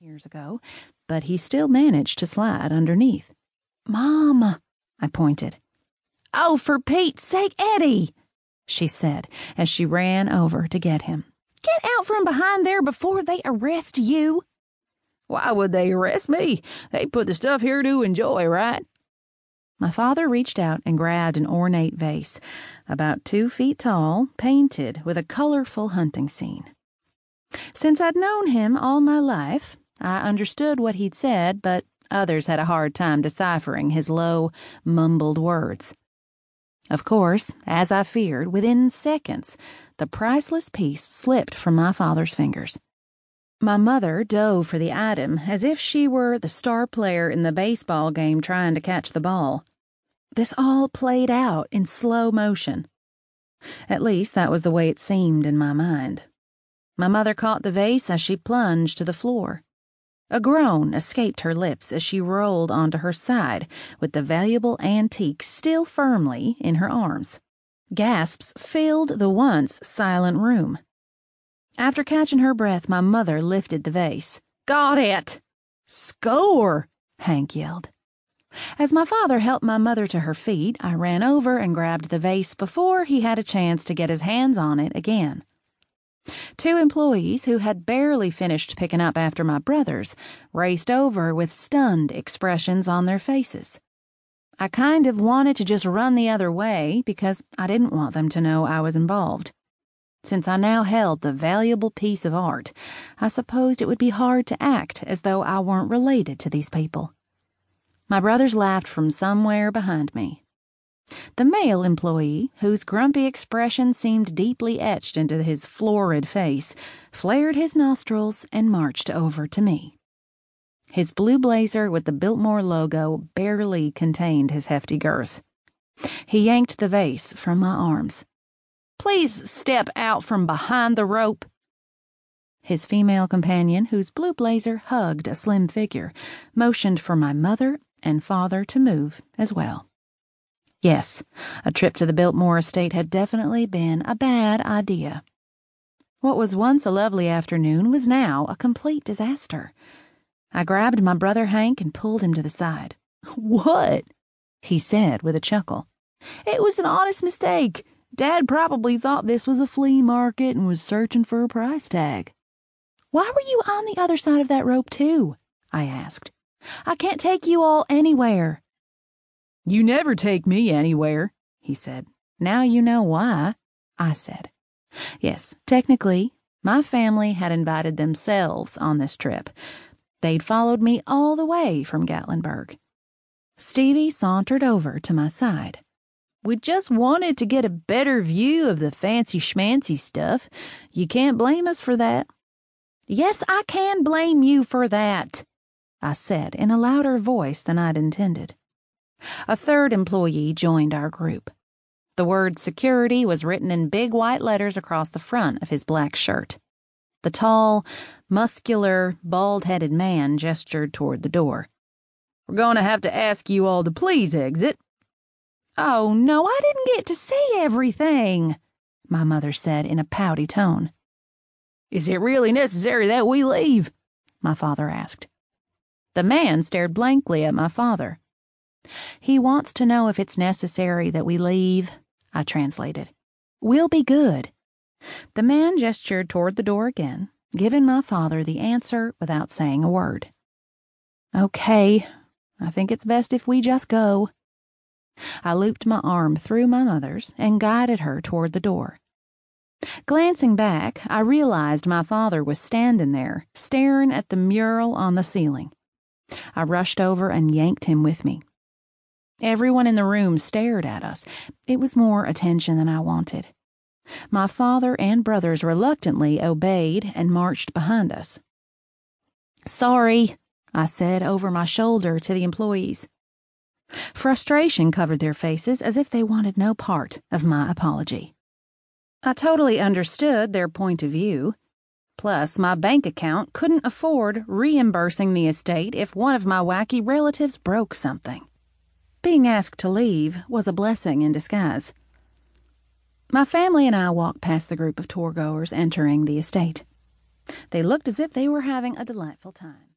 years ago, but he still managed to slide underneath. "Mom," I pointed. "Oh, for Pete's sake, Eddie," she said as she ran over to get him. "Get out from behind there before they arrest you." "Why would they arrest me? They put the stuff here to enjoy, right?" My father reached out and grabbed an ornate vase, about 2 feet tall, painted with a colorful hunting scene. Since I'd known him all my life, I understood what he'd said, but others had a hard time deciphering his low, mumbled words. Of course, as I feared, within seconds, the priceless piece slipped from my father's fingers. My mother dove for the item as if she were the star player in the baseball game trying to catch the ball. This all played out in slow motion. At least that was the way it seemed in my mind. My mother caught the vase as she plunged to the floor. A groan escaped her lips as she rolled onto her side with the valuable antique still firmly in her arms. Gasps filled the once silent room. After catching her breath, my mother lifted the vase. "Got it!" "Score!" Hank yelled. As my father helped my mother to her feet, I ran over and grabbed the vase before he had a chance to get his hands on it again. 2 employees who had barely finished picking up after my brothers raced over with stunned expressions on their faces. I kind of wanted to just run the other way because I didn't want them to know I was involved. Since I now held the valuable piece of art, I supposed it would be hard to act as though I weren't related to these people. My brothers laughed from somewhere behind me. The male employee, whose grumpy expression seemed deeply etched into his florid face, flared his nostrils and marched over to me. His blue blazer with the Biltmore logo barely contained his hefty girth. He yanked the vase from my arms. "Please step out from behind the rope." His female companion, whose blue blazer hugged a slim figure, motioned for my mother and father to move as well. Yes, a trip to the Biltmore estate had definitely been a bad idea. What was once a lovely afternoon was now a complete disaster. I grabbed my brother Hank and pulled him to the side. "What?" he said with a chuckle. "It was an honest mistake. Dad probably thought this was a flea market and was searching for a price tag." "Why were you on the other side of that rope, too?" I asked. "I can't take you all anywhere." "You never take me anywhere," he said. "Now you know why," I said. Yes, technically, my family had invited themselves on this trip. They'd followed me all the way from Gatlinburg. Stevie sauntered over to my side. "We just wanted to get a better view of the fancy schmancy stuff. You can't blame us for that." "Yes, I can blame you for that," I said in a louder voice than I'd intended. A 3rd employee joined our group. The word security was written in big white letters across the front of his black shirt. The tall, muscular, bald-headed man gestured toward the door. "We're going to have to ask you all to please exit." "Oh, no, I didn't get to see everything," my mother said in a pouty tone. "Is it really necessary that we leave?" my father asked. The man stared blankly at my father. "He wants to know if it's necessary that we leave," I translated. "We'll be good." The man gestured toward the door again, giving my father the answer without saying a word. "Okay, I think it's best if we just go." I looped my arm through my mother's and guided her toward the door. Glancing back, I realized my father was standing there, staring at the mural on the ceiling. I rushed over and yanked him with me. Everyone in the room stared at us. It was more attention than I wanted. My father and brothers reluctantly obeyed and marched behind us. "Sorry," I said over my shoulder to the employees. Frustration covered their faces as if they wanted no part of my apology. I totally understood their point of view. Plus, my bank account couldn't afford reimbursing the estate if one of my wacky relatives broke something. Being asked to leave was a blessing in disguise. My family and I walked past the group of tour-goers entering the estate. They looked as if they were having a delightful time.